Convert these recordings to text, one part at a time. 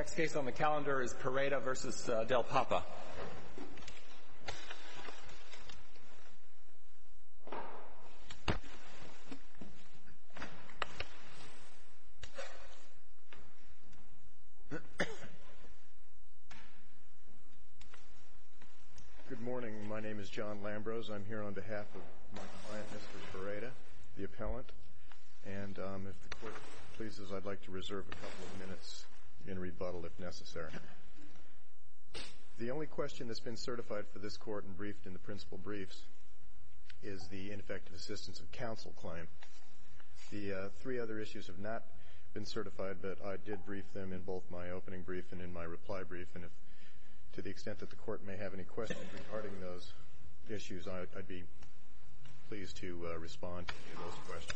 Next case on the calendar is Pereda v. Del Papa. Good morning. My name is John Lambrose. I'm here on behalf of my client, Mr. Pereda, the appellant. And if the court pleases, I'd like to reserve a couple of minutes in rebuttal if necessary. The only question that's been certified for this court and briefed in the principal briefs is the ineffective assistance of counsel claim. The three other issues have not been certified, but I did brief them in both my opening brief and in my reply brief. And if, to the extent that the court may have any questions regarding those issues, I'd be pleased to respond to those questions.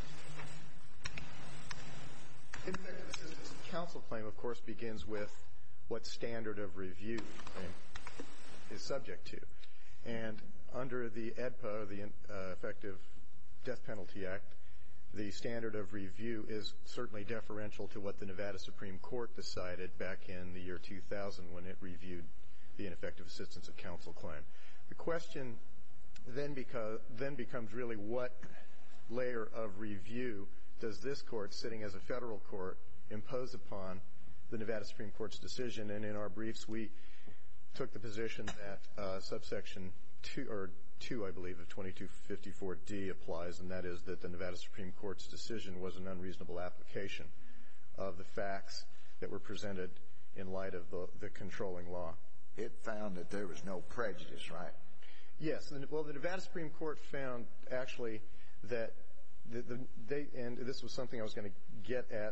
Ineffective assistance of counsel claim, of course, begins with what standard of review the claim is subject to. And under the EDPA, the Effective Death Penalty Act, the standard of review is certainly deferential to what the Nevada Supreme Court decided back in the year 2000 when it reviewed the ineffective assistance of counsel claim. The question then becomes really what layer of review does this court, sitting as a federal court, impose upon the Nevada Supreme Court's decision? And in our briefs, we took the position that subsection 2, I believe, of 2254D applies, and that is that the Nevada Supreme Court's decision was an unreasonable application of the facts that were presented in light of the controlling law. It found that there was no prejudice, right? Yes. Well, the Nevada Supreme Court found, actually, that and this was something I was going to get at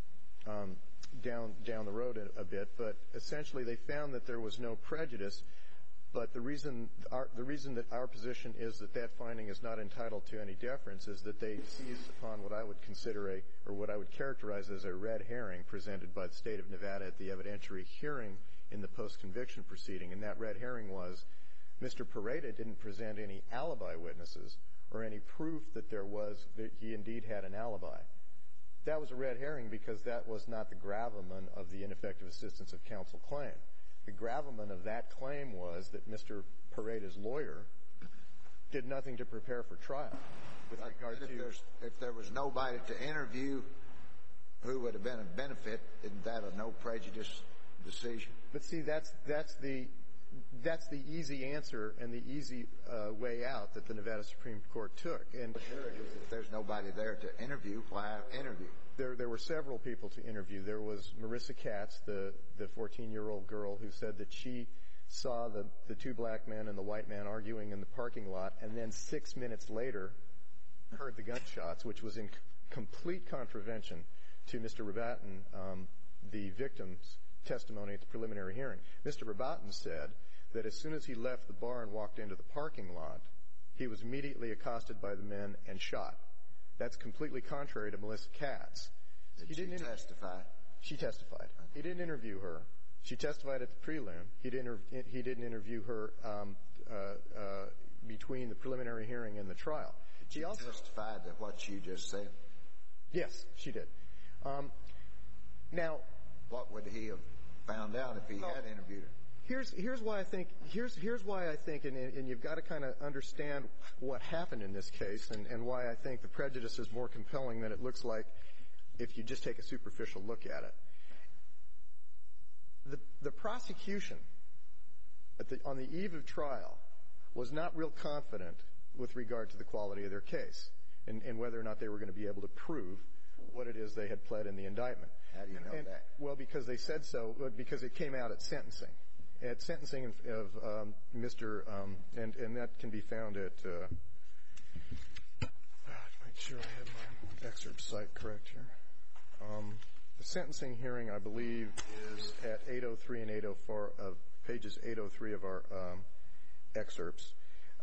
down the road a bit, but essentially they found that there was no prejudice, but the reason that our position is that that finding is not entitled to any deference is that they seized upon what I would consider what I would characterize as a red herring presented by the state of Nevada at the evidentiary hearing in the post-conviction proceeding, and that red herring was Mr. Pereda didn't present any alibi witnesses or any proof that he indeed had an alibi. That was a red herring because that was not the gravamen of the ineffective assistance of counsel claim. The gravamen of that claim was that Mr. Pereda's lawyer did nothing to prepare for trial. If there was nobody to interview who would have been a benefit, isn't that a no prejudice decision? But see, that's the easy answer and the easy way out that the Nevada Supreme Court took. And if there's nobody there to interview, why interview? There were several people to interview. There was Marissa Katz, the 14-year-old girl who said that she saw the two black men and the white man arguing in the parking lot, and then 6 minutes later heard the gunshots, which was in complete contravention to Mr. Rabatin, the victim's testimony at the preliminary hearing. Mr. Rabatin said that as soon as he left the bar and walked into the parking lot, he was immediately accosted by the men and shot. That's completely contrary to Melissa Katz. Did she testify? She testified. He didn't interview her. She testified at the prelim. He didn't interview her between the preliminary hearing and the trial. Did she also testify to what you just said? Yes, she did. Now, what would he have found out if he had interviewed her? Here's why I think, and you've got to kind of understand what happened in this case and why I think the prejudice is more compelling than it looks like if you just take a superficial look at it. The prosecution on the eve of trial was not real confident with regard to the quality of their case and whether or not they were going to be able to prove what it is they had pled in the indictment. How do you know that? Well, because they said so, because it came out at sentencing. At sentencing of Mr. And that can be found at, make sure I have my excerpt site correct here. The sentencing hearing, I believe, is at 803 and 804 of pages 803 of our excerpts.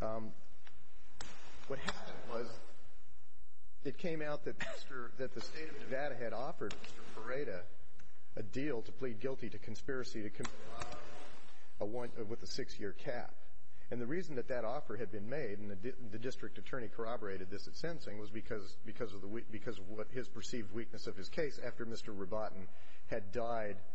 What happened was it came out that the state of Nevada had offered Mr. Pereda a deal to plead guilty to conspiracy to commit with a 6-year cap. And the reason that offer had been made, and the district attorney corroborated this at sentencing, was because of what his perceived weakness of his case after Mr. Rabatin had died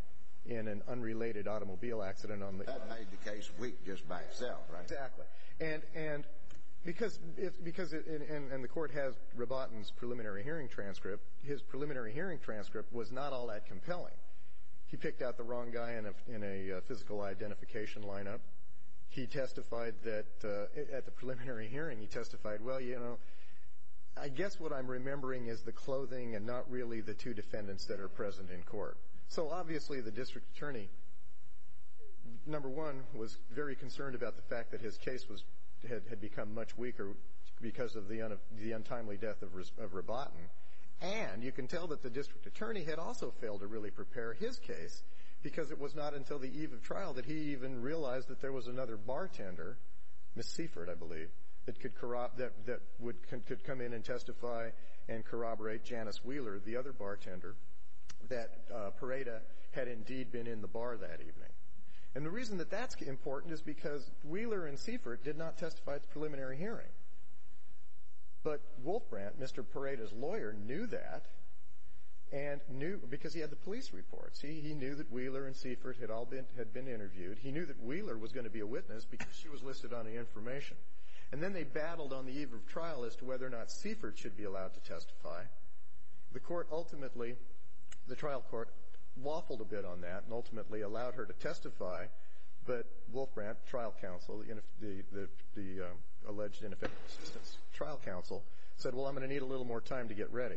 in an unrelated automobile accident on the... That made the case weak just by itself, right? Exactly. And because the court has Rabatin's preliminary hearing transcript, his preliminary hearing transcript was not all that compelling. He picked out the wrong guy in a physical identification lineup. He testified that at the preliminary hearing, he testified, well, you know, I guess what I'm remembering is the clothing and not really the two defendants that are present in court. So obviously the district attorney, number one, was very concerned about the fact that his case had become much weaker because of the untimely death of Rabatin. And you can tell that the district attorney had also failed to really prepare his case, because it was not until the eve of trial that he even realized that there was another bartender, Miss Seifert, I believe, that could come in and testify and corroborate Janice Wheeler, the other bartender, that Pareda had indeed been in the bar that evening. And the reason that that's important is because Wheeler and Seifert did not testify at the preliminary hearing. But Wolfbrandt, Mr. Pareda's lawyer, knew that, and knew because he had the police reports. He knew that Wheeler and Seifert had been interviewed. He knew that Wheeler was going to be a witness because she was listed on the information. And then they battled on the eve of trial as to whether or not Seifert should be allowed to testify. The trial court waffled a bit on that and ultimately allowed her to testify, but Wolfbrandt, trial counsel, the alleged ineffective assistance trial counsel, said, well, I'm going to need a little more time to get ready.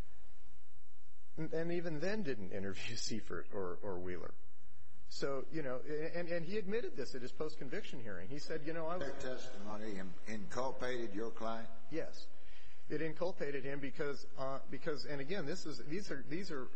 And even then didn't interview Seifert or Wheeler. So, you know, and he admitted this at his post-conviction hearing. He said, you know, Their testimony inculpated your client? Yes. It inculpated him because and again, these are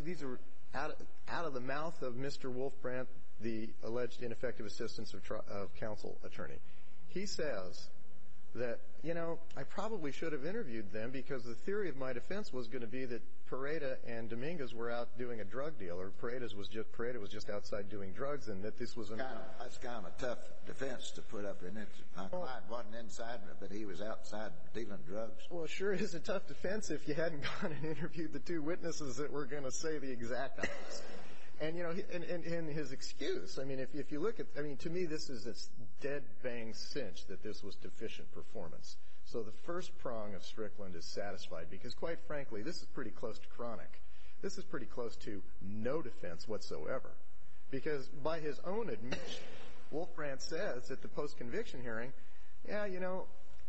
out of the mouth of Mr. Wolfbrandt, the alleged ineffective assistance of counsel attorney. He says that, you know, I probably should have interviewed them because the theory of my defense was going to be that Pareda and Dominguez were out doing a drug deal, or Pareda was just outside doing drugs, and that this was that's kind of a tough defense to put up in it. My client wasn't inside, but he was outside dealing drugs. Well, it sure is a tough defense if you hadn't gone and interviewed the two witnesses that were going to say the exact opposite. And, you know, and his excuse, I mean, if you look at, I mean, to me, this is a dead bang cinch that this was deficient performance. So the first prong of Strickland is satisfied because, quite frankly, this is pretty close to chronic. This is pretty close to no defense whatsoever. Because by his own admission, Wolfbrandt says at the post-conviction hearing, yeah, you know,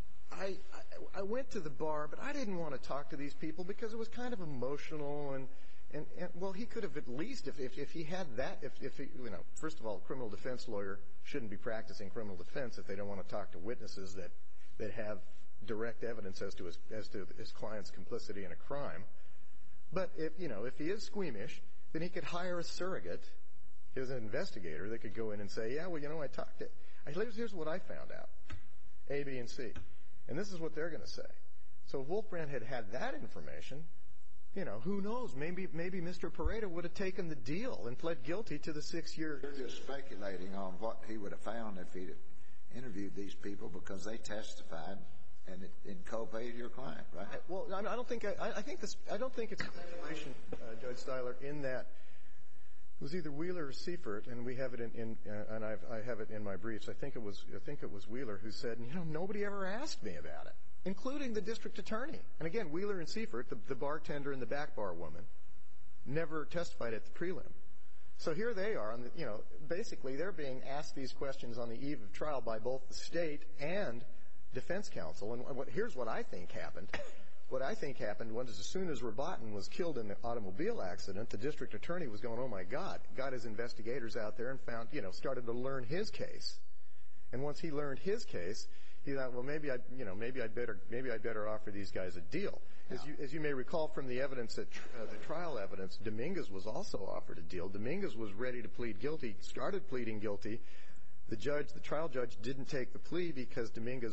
I went to the bar, but I didn't want to talk to these people because it was kind of emotional and well, he could have at least, if he had that, if he, you know, first of all, a criminal defense lawyer shouldn't be practicing criminal defense if they don't want to talk to witnesses that have direct evidence as to his client's complicity in a crime. But if he is squeamish, then he could hire a surrogate, his investigator, that could go in and say, yeah, well, you know, I talked to, here's what I found out, A, B, and C. And this is what they're going to say. So if Wolfbrandt had that information, you know, who knows? Maybe Mr. Pareda would have taken the deal and pled guilty to the 6 year. You're just speculating on what he would have found if he'd interviewed these people because they testified and it inculpated your client, right? Well, I don't think it's speculation, Judge Steiler, in that it was either Wheeler or Seifert, and we have it and I have it in my briefs. I think it was Wheeler who said, you know, nobody ever asked me about it, including the district attorney. And again, Wheeler and Seifert, the bartender and the back bar woman, never testified at the prelim. So here they are, you know, basically they're being asked these questions on the eve of trial by both the state and defense counsel. And here's what I think happened. What I think happened was as soon as Rabatin was killed in the automobile accident, the district attorney was going, oh my God, got his investigators out there and found, you know, started to learn his case. And once he learned his case, he thought, well, maybe I'd better offer these guys a deal. As you may recall from the evidence, the trial evidence, Dominguez was also offered a deal. Dominguez was ready to plead guilty, started pleading guilty. The trial judge didn't take the plea because Dominguez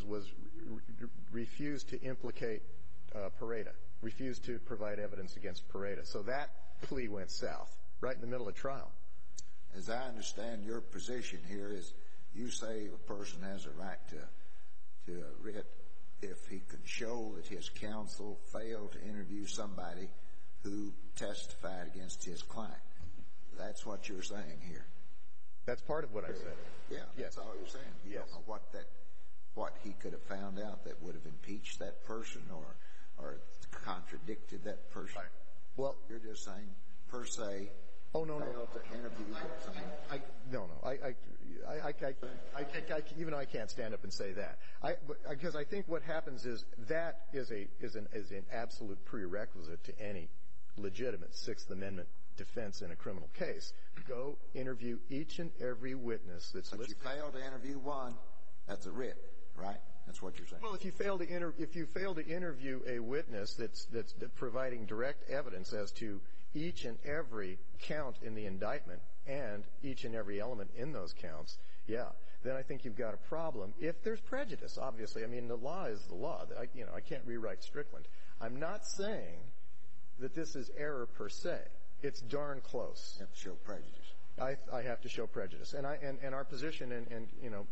refused to implicate Pareda, refused to provide evidence against Pareda. So that plea went south, right in the middle of trial. As I understand your position here is you say a person has a right to writ if he can show that his counsel failed to interview somebody who testified against his client. That's what you're saying here. That's part of what I said. Yeah, Yes. that's all you're saying. You Yes. don't know what he could have found out that would have impeached that person or contradicted that person. Right. Well, you're just saying per se. Oh, no. Failed to interview even I can't stand up and say that. Because I think what happens is that is an absolute prerequisite to any legitimate Sixth Amendment defense in a criminal case. Go interview each and every witness that's listed. But you fail to interview one, that's a writ, right? That's what you're saying. Well, if you fail to interview a witness that's providing direct evidence as to each and every count in the indictment and each and every element in those counts, then I think you've got a problem. If there's prejudice, obviously, I mean, the law is the law. I can't rewrite Strickland. I'm not saying that this is error per se. It's darn close. You have to show prejudice. I have to show prejudice, and our position, and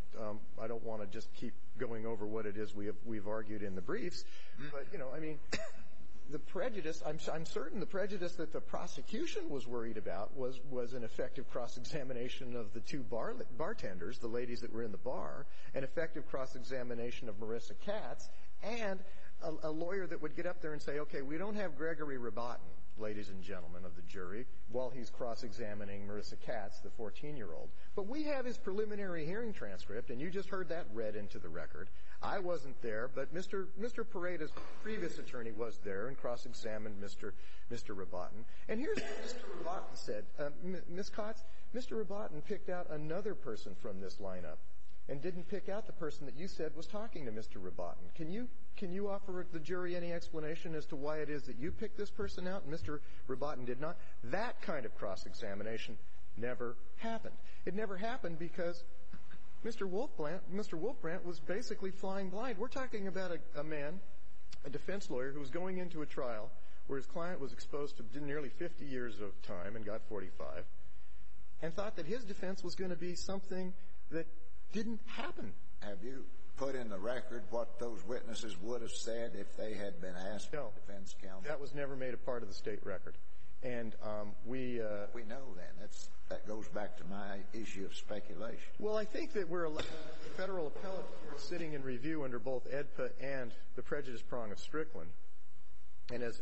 I don't want to just keep going over what it is we've argued in the briefs, but I mean, the prejudice. I'm certain the prejudice that the prosecution was worried about was an effective cross-examination of the two bartenders, the ladies that were in the bar, an effective cross-examination of Marissa Katz, and a lawyer that would get up there and say, okay, we don't have Gregory Rabatin, ladies and gentlemen of the jury, while he's cross-examining Marissa Katz, the 14-year-old. But we have his preliminary hearing transcript, and you just heard that read into the record. I wasn't there, but Mr. Pareda's previous attorney was there and cross-examined Mr. Rabatin. And here's what Mr. Rabatin said. Ms. Katz, Mr. Rabatin picked out another person from this lineup and didn't pick out the person that you said was talking to Mr. Rabatin. Can you offer the jury any explanation as to why it is that you picked this person out and Mr. Rabatin did not? That kind of cross-examination never happened. It never happened because Mr. Wolfbrandt was basically flying blind. We're talking about a man, a defense lawyer, who was going into a trial where his client was exposed to nearly 50 years of time and got 45, and thought that his defense was going to be something that didn't happen. Have you put in the record what those witnesses would have said if they had been asked by defense counsel? That was never made a part of the state record. And we know then. That goes back to my issue of speculation. Well, I think that we're a federal appellate court sitting in review under both AEDPA and the prejudice prong of Strickland. And as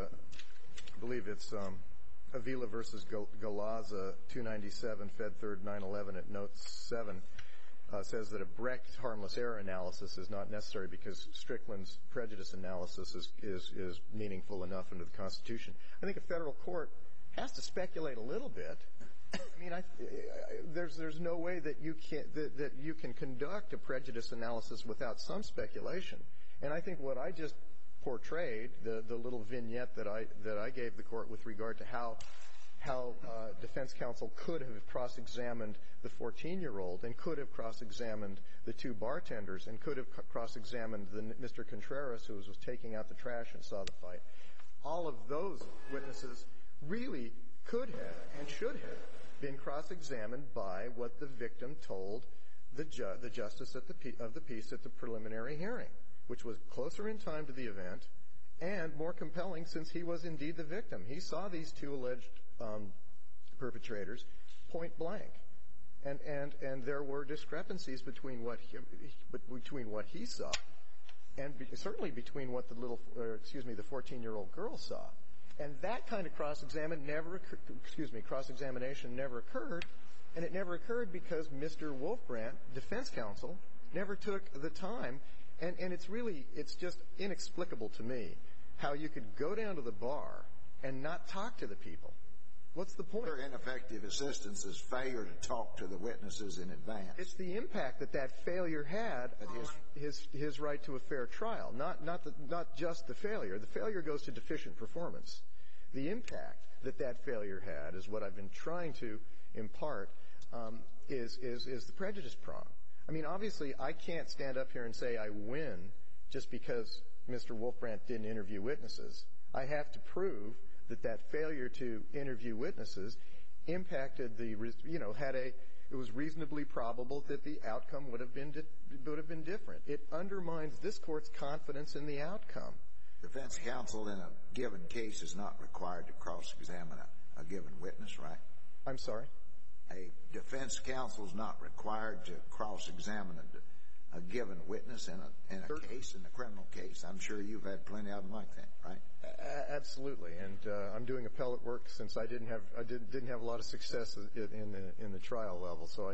I believe it's Avila versus Galaza, 297, Fed 3rd, 911 at Note 7, says that a Brecht harmless error analysis is not necessary because Strickland's prejudice analysis is meaningful enough under the Constitution. I think a federal court has to speculate a little bit. I mean, there's no way that you can conduct a prejudice analysis without some speculation. And I think what I just portrayed, the little vignette that I gave the court with regard to how defense counsel could have cross-examined the 14-year-old and could have cross-examined the two bartenders and could have cross-examined Mr. Contreras, who was taking out the trash and saw the fight. All of those witnesses really could have and should have been cross-examined by what the victim told the justice of the peace at the preliminary hearing, which was closer in time to the event and more compelling since he was indeed the victim. He saw these two alleged perpetrators point blank, and there were discrepancies between what he saw and certainly between what the 14-year-old girl saw. And that kind of cross-examination never occurred, and it never occurred because Mr. Wolfbrandt, defense counsel, never took the time. And it's just inexplicable to me how you could go down to the bar and not talk to the people. What's the point? Their ineffective assistance is failure to talk to the witnesses in advance. It's the impact that failure had on his right to a fair trial, not just the failure. The failure goes to deficient performance. The impact that failure had is what I've been trying to impart is the prejudice prong. I mean, obviously, I can't stand up here and say I win just because Mr. Wolfbrandt didn't interview witnesses. I have to prove that failure to interview witnesses impacted it was reasonably probable that the outcome would have been different. It undermines this court's confidence in the outcome. Defense counsel in a given case is not required to cross-examine a given witness, right? I'm sorry? A defense counsel is not required to cross-examine a given witness in a case, in a criminal case. I'm sure you've had plenty of them like that, right? Absolutely. And I'm doing appellate work since I didn't have a lot of success in the trial level. So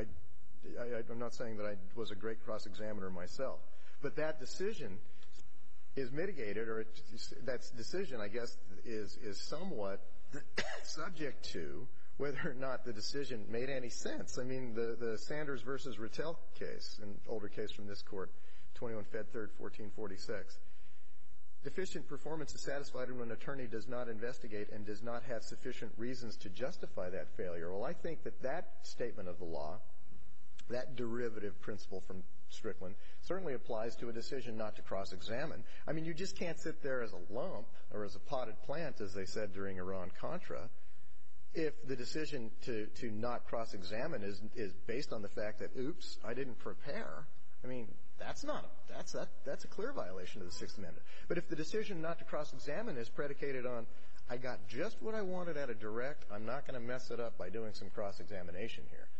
I'm not saying that I was a great cross-examiner myself. But that decision is mitigated, or that decision, I guess, is somewhat subject to whether or not the decision made any sense. I mean, the Sanders versus Rattel case, an older case from this court, 21 Fed 3rd, 1446. Deficient performance is satisfied when an attorney does not investigate and does not have sufficient reasons to justify that failure. Well, I think that statement of the law, that derivative principle from Strickland, certainly applies to a decision not to cross-examine. I mean, you just can't sit there as a lump or as a potted plant, as they said during Iran-Contra, if the decision to not cross-examine is based on the fact that, oops, I didn't prepare. I mean, that's a clear violation of the Sixth Amendment. But if the decision not to cross-examine is predicated on, I got just what I wanted out of direct, I'm not going to mess it up by doing some cross-examination here,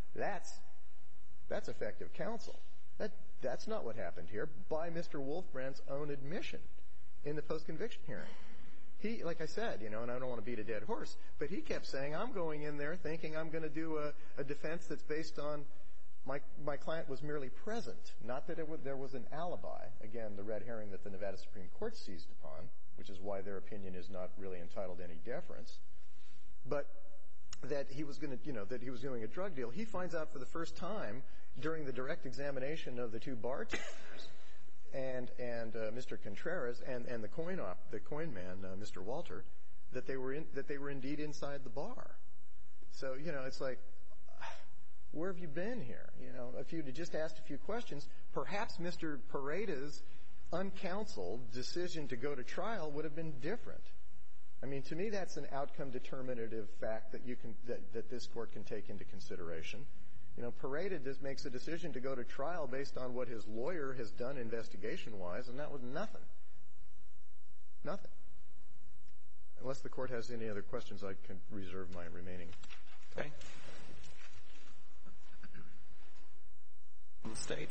that's effective counsel. That's not what happened here by Mr. Wolfbrand's own admission in the post-conviction hearing. He, like I said, and I don't want to beat a dead horse, but he kept saying, I'm going in there thinking I'm going to do a defense that's based on my client was merely present, not that there was an alibi. Again, the red herring that the Nevada Supreme Court seized upon, which is why their opinion is not really entitled to any deference, but that he was going to, that he was doing a drug deal. He finds out for the first time during the direct examination of the two bartenders and Mr. Contreras and the coin man, Mr. Walter, that they were indeed inside the bar. So, it's like, where have you been here? If you'd just asked a few questions, perhaps Mr. Paredes' uncounseled decision to go to trial would have been different. I mean, to me, that's an outcome determinative fact that this court can take into consideration. Paredes just makes a decision to go to trial based on what his lawyer has done investigation-wise, and that was nothing. Nothing. Unless the court has any other questions, I can reserve my remaining time. Okay. From the State.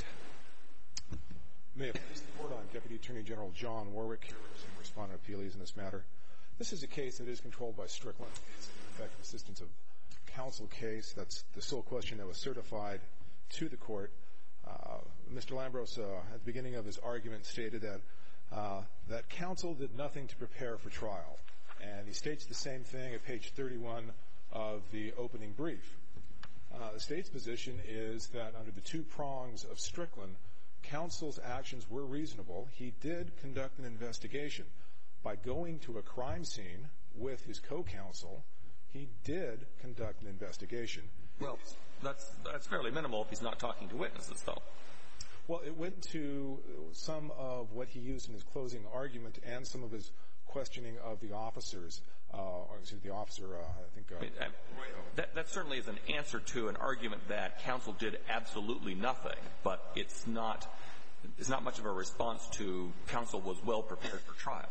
May it please the Court, I'm Deputy Attorney General John Warwick, here representing Respondent Appealees in this matter. This is a case that is controlled by Strickland. It's an effective assistance of counsel case. That's the sole question that was certified to the court. Mr. Lambros, at the beginning of his argument, stated that counsel did nothing to prepare for trial. And he states the same thing at page 31 of the opening brief. The State's position is that under the two prongs of Strickland, counsel's actions were reasonable. He did conduct an investigation. By going to a crime scene with his co-counsel, he did conduct an investigation. Well, that's fairly minimal if he's not talking to witnesses, though. Well, it went to some of what he used in his closing argument and some of his questioning of the officers, the officer, I think. That certainly is an answer to an argument that counsel did absolutely nothing, but it's not much of a response to counsel was well prepared for trial.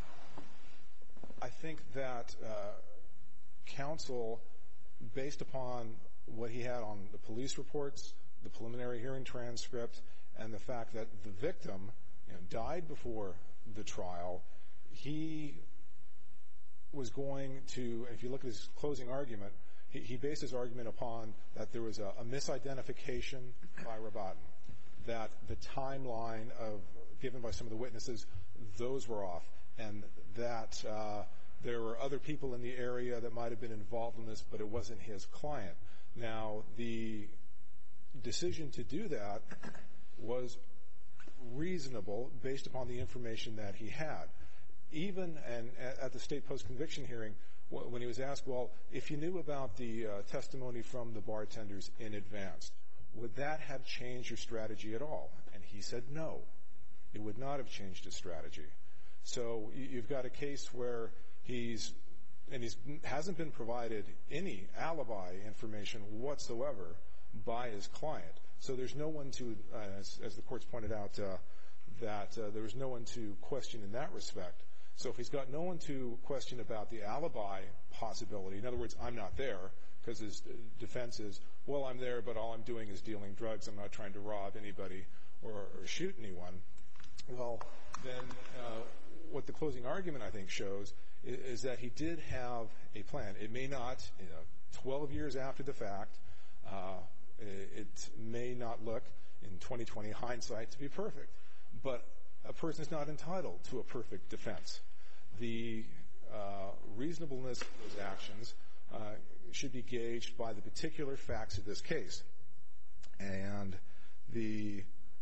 I think that counsel, based upon what he had on the police reports, the preliminary hearing transcript, and the fact that the victim died before the trial, he was going to, if you look at his closing argument, he based his argument upon that there was a misidentification by Rabatin, that the timeline given by some of the witnesses, those were off, and that there were other people in the area that might have been involved in this, but it wasn't his client. Now, the decision to do that was reasonable based upon the information that he had. Even at the state post-conviction hearing, when he was asked, well, if you knew about the testimony from the bartenders in advance, would that have changed your strategy at all? And he said no, it would not have changed his strategy. So you've got a case where he hasn't been provided any alibi information whatsoever by his client. So there's no one to, as the courts pointed out, that there was no one to question in that respect. So if he's got no one to question about the alibi possibility, in other words, I'm not there, because his defense is, well, I'm there, but all I'm doing is dealing drugs. I'm not trying to rob anybody or shoot anyone. Well, then what the closing argument, I think, shows is that he did have a plan. It may not, 12 years after the fact, it may not look, in 2020 hindsight, to be perfect. But a person is not entitled to a perfect defense. The reasonableness of those actions should be gauged by the particular facts of this case. And the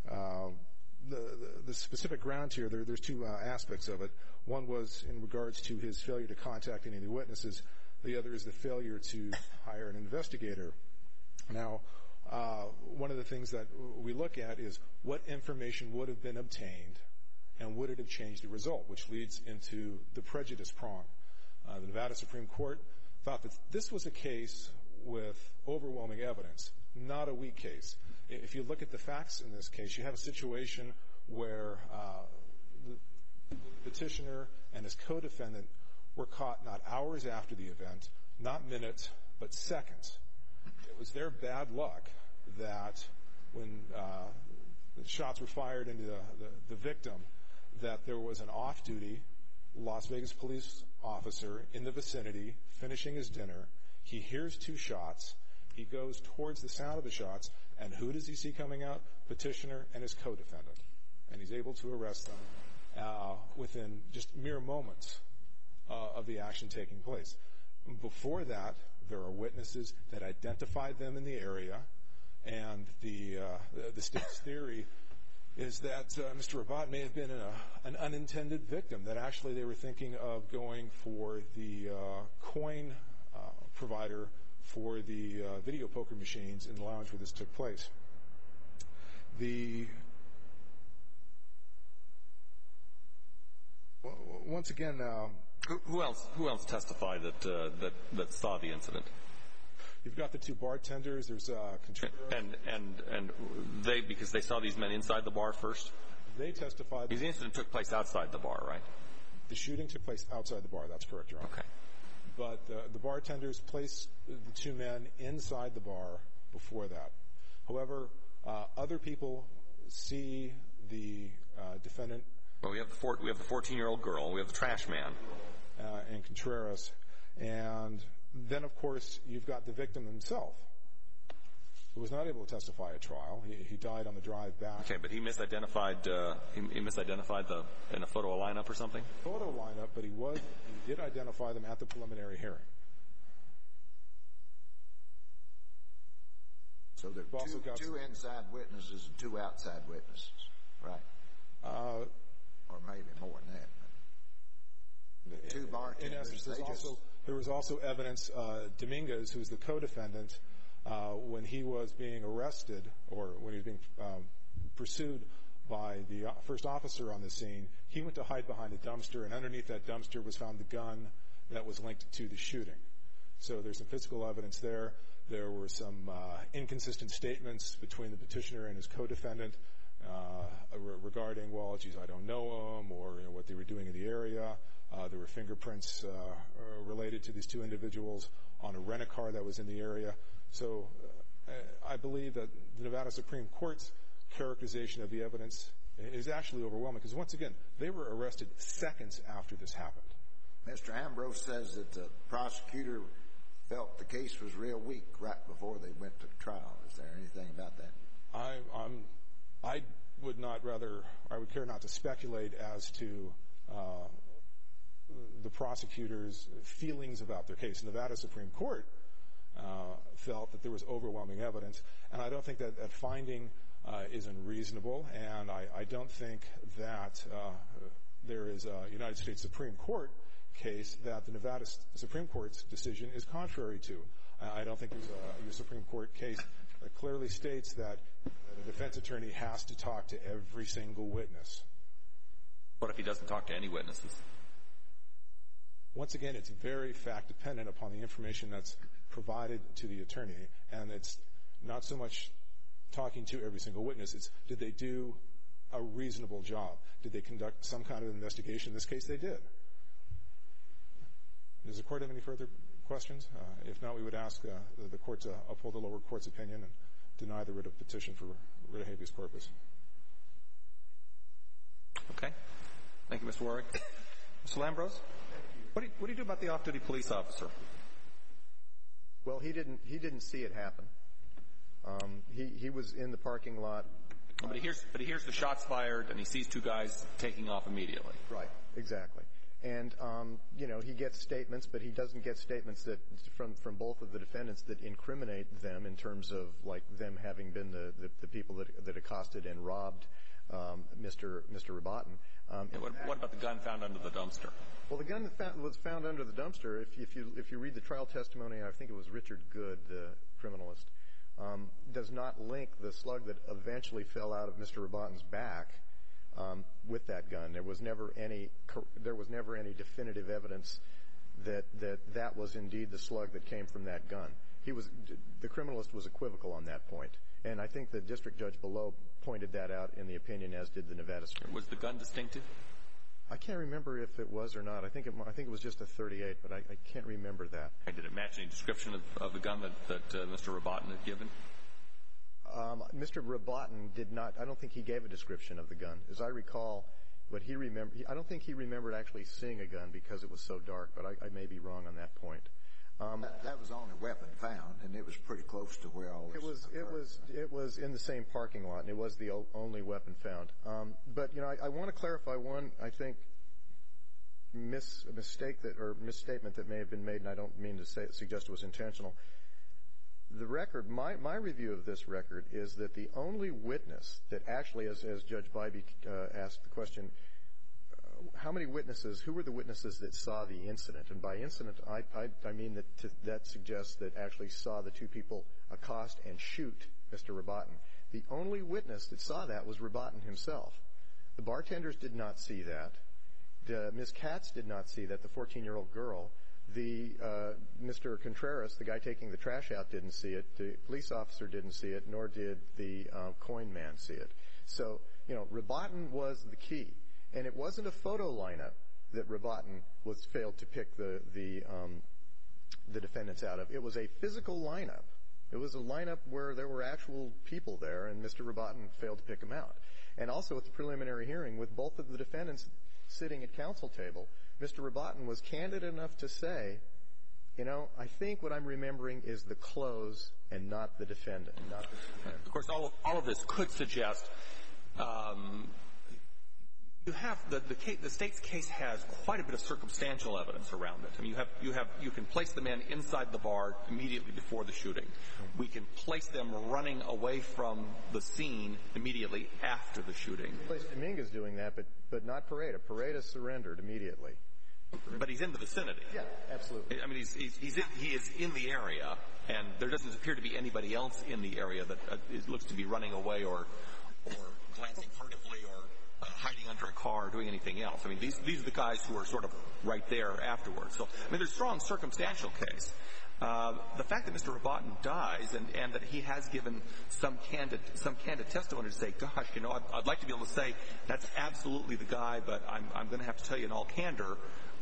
specific grounds here, there's two aspects of it. One was in regards to his failure to contact any of the witnesses. The other is the failure to hire an investigator. Now, one of the things that we look at is what information would have been obtained and would it have changed the result, which leads into the prejudice prong. The Nevada Supreme Court thought that this was a case with overwhelming evidence, not a weak case. If you look at the facts in this case, you have a situation where the petitioner and his co-defendant were caught not hours after the event, not minutes, but seconds. It was their bad luck that when the shots were fired into the victim, that there was an off-duty Las Vegas police officer in the vicinity finishing his dinner. He hears two shots. He goes towards the sound of the shots, and who does he see coming out? Petitioner and his co-defendant. And he's able to arrest them within just mere moments of the action taking place. Before that, there are witnesses that identified them in the area, and the state's theory is that Mr. Rabat may have been an unintended victim, that actually they were thinking of going for the coin provider for the video poker machines in the lounge where this took place. Once again, who else testified that saw the incident? You've got the two bartenders. There's and they, because they saw these men inside the bar first. They testified. The incident took place outside the bar, right? The shooting took place outside the bar. That's correct, Your Honor. Okay. But the bartenders placed the two men inside the bar before that. However, other people see the defendant. Well, we have the 14-year-old girl. We have the trash man. And Contreras. And then, of course, you've got the victim himself, who was not able to testify at trial. He died on the drive back. Okay, but he misidentified. He misidentified in a photo lineup or something. Photo lineup, but he did identify them at the preliminary hearing. So there are two inside witnesses and two outside witnesses, right? Or maybe more than that. Two bartenders. In essence, there was also evidence. Dominguez, who was the co-defendant, when he was being arrested or when he was being pursued by the first officer on the scene, he went to hide behind a dumpster, and underneath that dumpster was found the gun that was linked to the shooting. So there's some physical evidence there. There were some inconsistent statements between the petitioner and his co-defendant regarding, well, geez, I don't know him, or what they were doing in the area. There were fingerprints related to these two individuals on a rent-a-car that was in the area. So I believe that the Nevada Supreme Court's characterization of the evidence is actually overwhelming, because once again, they were arrested seconds after this happened. Mr. Ambrose says that the prosecutor felt the case was real weak right before they went to trial. Is there anything about that? I would care not to speculate as to the prosecutor's feelings about their case. The Nevada Supreme Court felt that there was overwhelming evidence, and I don't think that finding is unreasonable, and I don't think that there is a United States Supreme Court case that the Nevada Supreme Court's decision is contrary to. I don't think there's a Supreme Court case that clearly states that a defense attorney has to talk to every single witness. What if he doesn't talk to any witnesses? Once again, it's very fact-dependent upon the information that's provided to the attorney, and it's not so much talking to every single witness. It's, did they do a reasonable job? Did they conduct some kind of investigation? In this case, they did. Does the Court have any further questions? If not, we would ask the court to uphold the lower court's opinion and deny the writ of petition for writ of habeas corpus. Okay. Thank you, Mr. Warwick. Mr. Lambros? What do you do about the off-duty police officer? Well, he didn't see it happen. He was in the parking lot. But he hears the shots fired, and he sees two guys taking off immediately. Right. Exactly. And he gets statements, but he doesn't get statements that from both of the defendants that incriminate them in terms of like them having been the people that accosted and robbed Mr. Rabatin. What about the gun found under the dumpster? Well, the gun that was found under the dumpster, if you read the trial testimony, I think it was Richard Good, the criminalist, does not link the slug that eventually fell out of Mr. Rabatin's back with that gun. There was never any definitive evidence that was indeed the slug that came from that gun. The criminalist was equivocal on that point, and I think the district judge below pointed that out in the opinion, as did the Nevada Supreme Court. Was the gun distinctive? I can't remember if it was or not. I think it was just a .38, but I can't remember that. Did it match any description of the gun that Mr. Rabatin had given? Mr. Rabatin did not. I don't think he gave a description of the gun. As I recall, what he remembered, I don't think he remembered actually seeing a gun because it was so dark, but I may be wrong on that point. That was the only weapon found, and it was pretty close to where all this occurred. It was in the same parking lot, and it was the only weapon found. But I want to clarify one, I think, misstatement that may have been made, and I don't mean to suggest it was intentional. The record, my review of this record is that the only witness that actually, as Judge Bybee asked the question, who were the witnesses that saw the incident? And by incident, I mean that suggests that actually saw the two people accost and shoot Mr. Rabatin. The only witness that saw that was Rabatin himself. The bartenders did not see that. Ms. Katz did not see that, the 14-year-old girl. Mr. Contreras, the guy taking the trash out, didn't see it. The police officer didn't see it, nor did the coin man see it. So, Rabatin was the key. And it wasn't a photo lineup that Rabatin failed to pick the defendants out of. It was a physical lineup. It was a lineup where there were actual people there, and Mr. Rabatin failed to pick them out. And also at the preliminary hearing, with both of the defendants sitting at counsel table, Mr. Rabatin was candid enough to say, I think what I'm remembering is the clothes and not the defendant. Of course, all of this could suggest you have the state's case has quite a bit of circumstantial evidence around it. I mean, you can place the men inside the bar immediately before the shooting. We can place them running away from the scene immediately after the shooting. We placed Dominguez doing that, but not Pareda. Pareda surrendered immediately. But he's in the vicinity. Yeah, absolutely. I mean, he is in the area, and there doesn't appear to be anybody else in the area that looks to be running away or glancing furtively or hiding under a car or doing anything else. I mean, these are the guys who are sort of right there afterwards. So, I mean, there's a strong circumstantial case. The fact that Mr. Rabatin dies and that he has given some candid testimony to say, gosh, I'd like to be able to say that's absolutely the guy, but I'm going to have to tell you in all candor,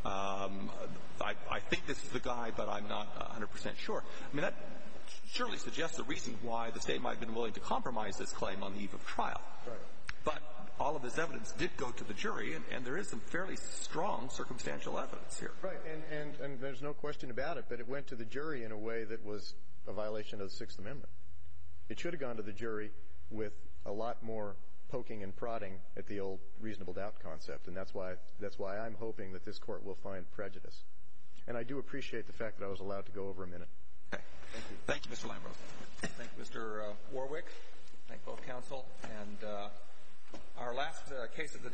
I think this is the guy, but I'm not 100% sure. I mean, that surely suggests a reason why the state might have been willing to compromise this claim on the eve of trial. Right. But all of this evidence did go to the jury, and there is some fairly strong circumstantial evidence here. Right, and there's no question about it, but it went to the jury in a way that was a violation of the Sixth Amendment. It should have gone to the jury with a lot more poking and prodding at the old reasonable doubt concept, and that's why I'm hoping that this court will find prejudice. And I do appreciate the fact that I was allowed to go over a minute. Okay. Thank you, Mr. Lambros. Thank you, Mr. Warwick. Thank both counsel. And our last case of the day